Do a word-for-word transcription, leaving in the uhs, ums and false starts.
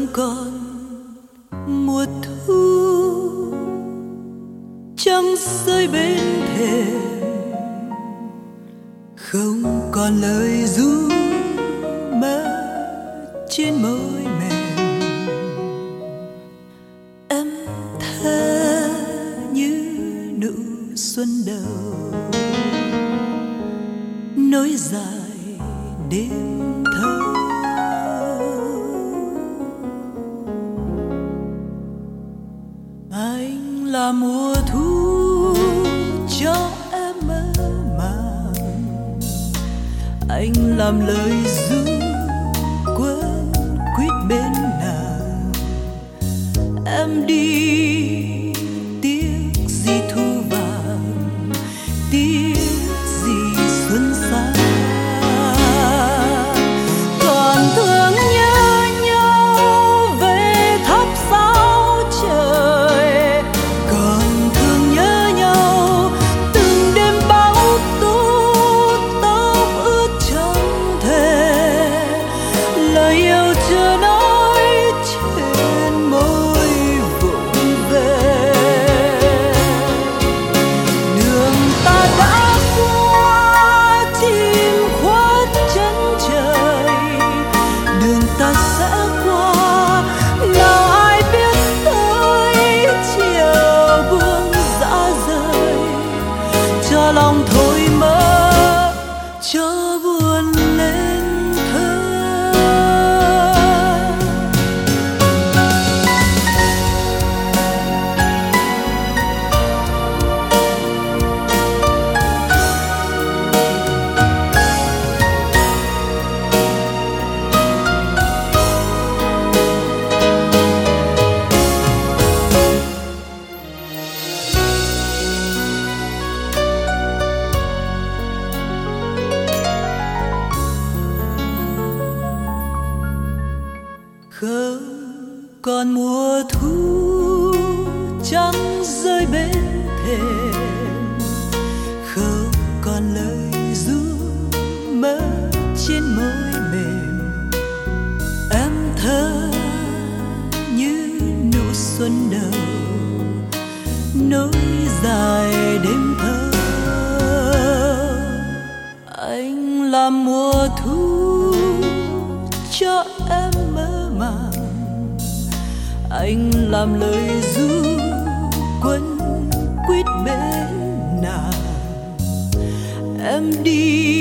còn mùa thu, trăng rơi bên thềm, không còn lời ru mơ trên môi mềm. Em thơ như nụ xuân đầu, nối dài đêm thâu. Anh là mùa thu cho em mơ màng, anh làm lời ru quên quýt bên nàng. Em đi tiếc gì thu vàng, tiếc gì xuân xa, còn thương nhớ nhau về thắp sao trời, còn thương nhớ nhau từng đêm bão tố, tóc ướt trong thề, lời yêu chưa nói trên môi vụng về. Đường ta đã qua chim khuất chân trời, đường ta sẽ qua nào ai biết tới chiều buông dã rời, cho lòng thôi mơ cho buồn lên thơ. Không còn mùa thu, trăng rơi bên thềm, không còn lời ru mơ trên môi mềm. Em thơ như nụ xuân đầu, nối dài đêm thâu. Anh làm mùa thu cho em mơ màng, anh làm lời ru quấn quýt bên nàng. Em đi